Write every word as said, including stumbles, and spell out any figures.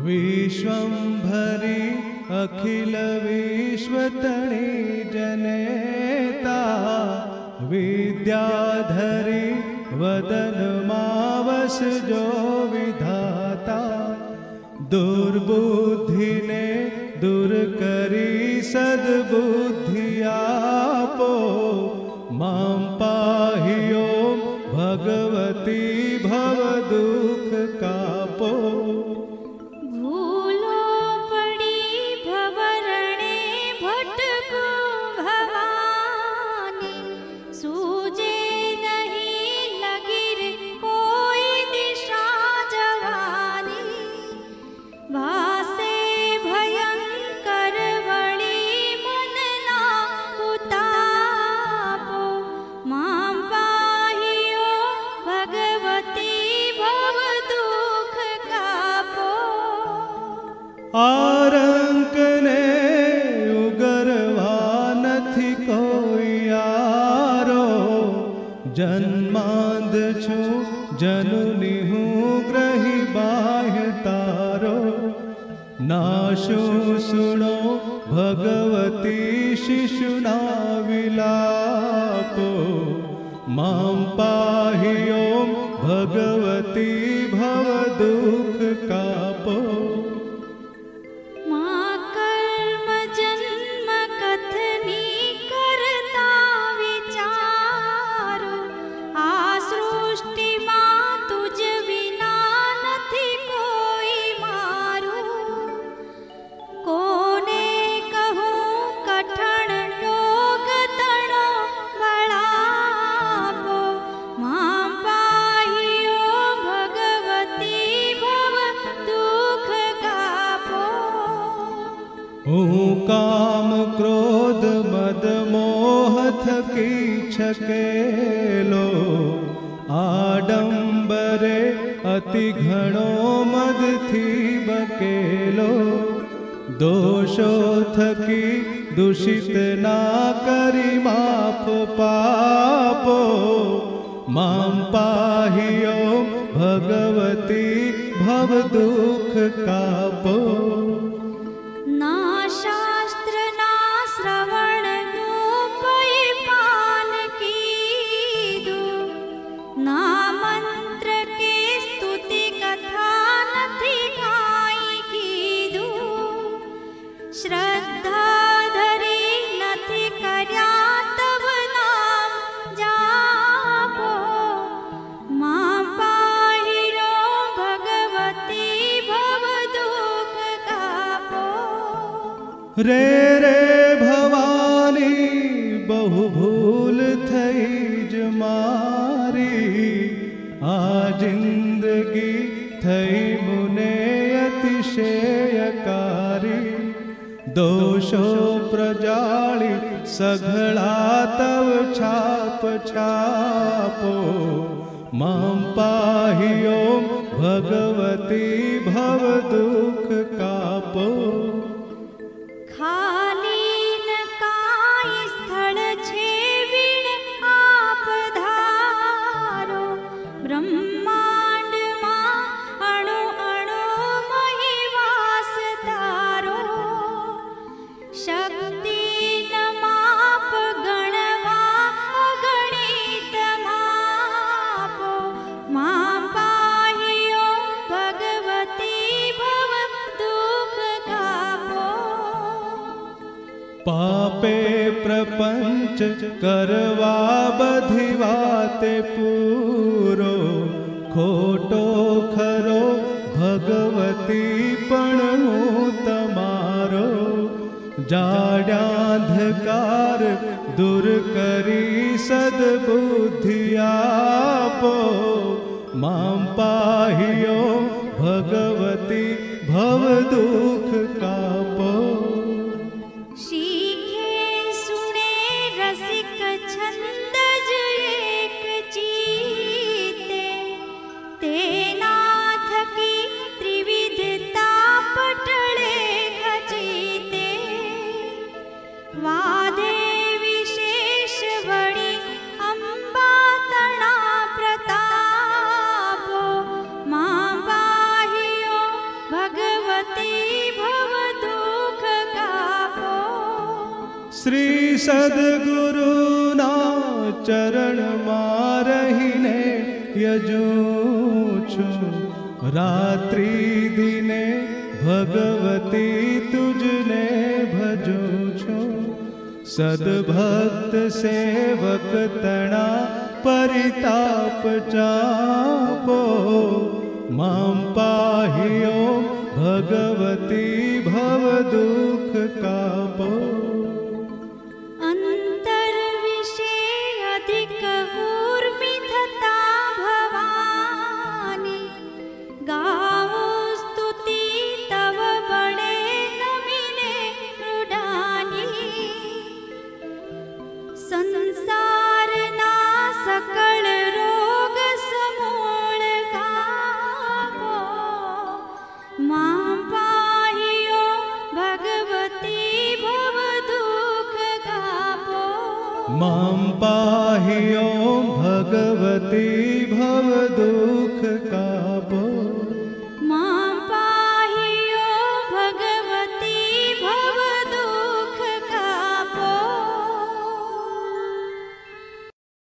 विश्वंभरी अखिल विश्वतणी जनेता विद्याधरी वदन मावस जो विधाता दुर्बुद्धि ने दूर करी सद्बुद्धि आपो मां पाहियो भगवती भव दुख कापो भूलो पड़ी भवरणे भटको भवानी सूझे नहीं लगिर कोई दिशा जवानी भासे भयंकर वड़ी मनना उतापो मां पाहियो भगवती भव दुख कापो आरंक ने उगरवा नथी कोई यारो जन्मांध छू जनुनी हूँ ग्रही बाह्य तारो नाशु सुनो भगवती शिशुना विलापो मां पाहियो भगवती भव दुख कापो मां कर्म जन्म कथनी करता विचारो आ सृष्टि मां तुझ विना नथी कोई मारो कोने कहूं कठण योग तणो बळापो मां पाहियो भगवती भव दुख कापो हूँ काम क्रोध मद मोह थकी छकेलो आडंबरे अति घणो मद थी बकेलो दोषो थकी दूषित ना करी माफ पापो मां पाहियो भगवती भव दुख कापो ना शास्त्र ना श्रवण पै पान कीधु ना मंत्र के स्तुति कथा नथी काई कीधु श्रद्धा धरी नथी कर्या तब नाम जापो मां पाहिरो भगवती भव दुख कापो रे रे भवानी बहु भूल थई ज मारी आ जिंदगी थई मुने अतिशयकारी दोषो प्रजाली सघळा तव छाप छापो मां पाहियो भगवती भव दुख कापो खाली न काई स्थल छे वीण आप धारो ब्रह्मांड मां अणु अणु मही वास तारो शक्ति न माप गणवा अगणित मापो मां पाहियो भगवती भव दुख कापो पापे प्रपंच करवा बधी वाते पूरो खोटो खरो भगवती पण हूँ तमारो जाड्यांधकार दूर करी सद्बुद्धि आपो मां पाहियो भगवती भव दुख कापो शीखे सुने रसिक छंद ज एक चीते तेना थकी त्रिविधता पटळे खचीते वादे विशेष वड़ी अंबा तणा प्रतापो मां पाहियो भगवती સદગુરુના ચરણમાં રહીને યજું છું. રાત્રિ દિને ભગવતી તુજને ભજું છું. સદભક્ત સેવક તણા પરિતાપ ચાપો. મામ પાહિયો ભગવતી ભવ દુઃખ કાપો. અંતર વિશે અધિક ઊર્મિ થતા ભવાની, ગાવો સ્તુતિ તવ બળે નમીને રૂડાની. સંસારના સકળ રોગ સમૂળ ગાવો. મા પાહિયો ભગવતી ભવ દુઃખ કાપો. મામ પાહિયો ભગવતી